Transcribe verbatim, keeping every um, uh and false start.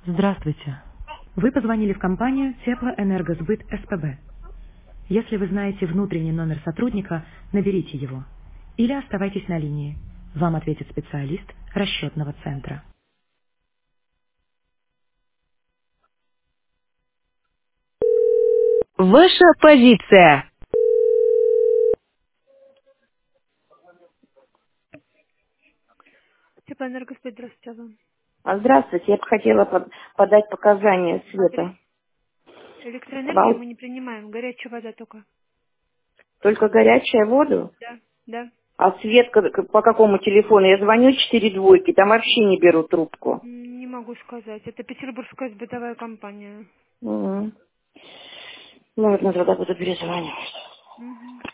Здравствуйте. Вы позвонили в компанию Теплоэнергосбыт СПБ. Если вы знаете внутренний номер сотрудника, наберите его. Или оставайтесь на линии. Вам ответит специалист расчетного центра. Ваша позиция. Теплоэнергосбыт, здравствуйте, алло. А, Здравствуйте, я бы хотела под- подать показания Эле- света. Электроэнергию Вал- мы не принимаем, горячая вода только. Только горячую воду. Да, да. А свет к- к- по какому телефону? Я звоню четыре двойки, там вообще не берут трубку. М, Не могу сказать. Это петербургская сбытовая компания. Мгм. Ну, вот, тогда буду перезванивать. Мгм.